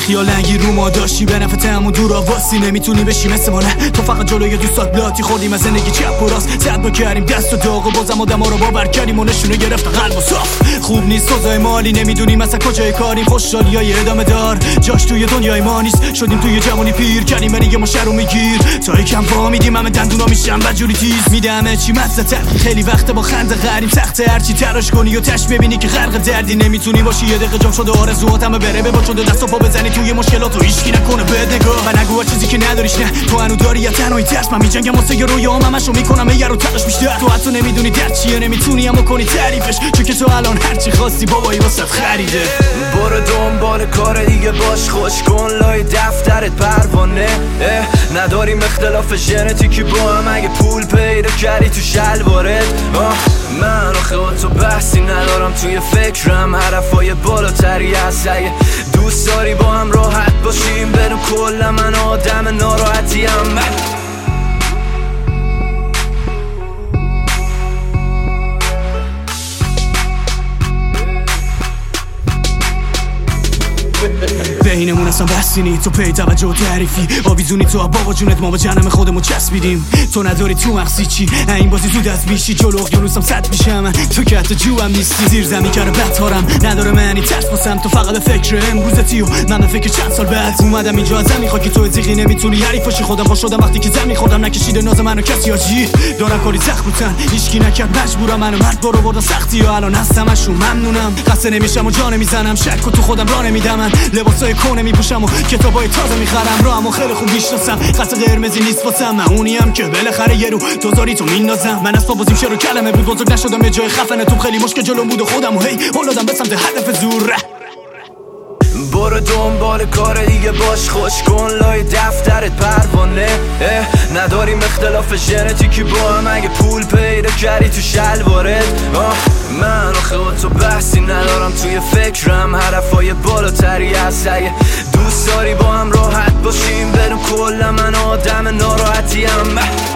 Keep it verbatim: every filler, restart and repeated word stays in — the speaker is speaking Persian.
خیال نگیر رو ما داشتی به نفع همون دور آواسی نمیتونی بشی مثل ما نه تو فقط جلوی دوستات لاتی خوردیم از زندگی چپ و راست صد با کردیم دست و داغ و بازم آدما رو باور کردیم و نشونه گرفت قلب و صاف خوب نیست سوزای مالی نمیدونیم مثلا کجای کاریم خوشحالیای ادامه دار جاش توی دنیای ما نیست شدیم توی جوانی پیر کردیم برای ما شرو میگیر تا یکم فهمیدیم همه دندونا میشن بدجوری تیز میده همه چی مزه‌تر خیلی وقت با خنده غریم سخته هرچی تراش کنی و تش ببینی که غرق دردی نمیتونی باشی یه دقیقه جام شده آرزوهات همه بره ببا شده دست و پا بزنی توی مشکلات و هیچکی نکنه بد نگاه و نگو چیزی که نداریش نه تو هنو داری یا تنهایی ترس من میجنگم واسه یه رویام همشو میکنم یه رو تلاش بیشتر تو حتی نمیدونی درد چیه نمیتونی اما کنی تعریفش چون که تو الان هرچی خواستی بابایی واسه خریده برو دنبال کار دیگه باش خوش کن لای دفترت پروانه نداریم اختلاف ژنتیکی با هم اگه پول پیدا کردی تو شلوارت من آخه با تو بحثی ندارم توی فکرم حرفای بالاتری هست اگه دوست داری با هم راحت باشیم بدون کل من آدم ناراحتیم بینمون اصلا بحثی نی تو پی توجه و تعریفی آویزونی تو بابا جونت ما با جنم خودمون چسبیدیم تو نداری تو مغزی چی این بازی زود از بیشی جلو اقیانوسم صد میشم من تو که حتی جوام نیستی زیر زمین کرده بطارم نداره معنی ترس باسم تو فقط فکر امروزتی و من به فکر چند سال بعد اومدم اینجا از زمین خاکی تو زیغی نمیتونی حریفاشی خودم با شدم وقتی که زمین خودم نکشیده ناز منو کسی آجی دارم کاری سخت بودن هیچکی نکرد مجبورم منو مرد برو بردن سختی و الان هستمشون ممنونم خسته نمیشم و جا نمیزنم شک و تو خودم راه نمیدم من لباسای کونه میپوشم و کتابای تازه میخرم راهمو خیلی خوب میشناسم خط قرمزی نیست واسم من اونیم که بالاخره یه رو دوزاری تو مینازم من از بازیم شروع کلمه بود بزرگ نشدم به جای خفنه تو خیلی مشکل جلوم بود و خودم و هی اولادم به سمت هدف زور برو دنبال کار دیگه باش خوش کن لای دفترت پروانه نداریم اختلاف ژنتیکی با هم اگه پول پیدا کردی تو شلوارت من آخه با تو بحثی ندارم توی فکرم حرفای بالاتری هست اگه دوست داری با هم راحت باشیم بدون کل من آدم ناراحتیم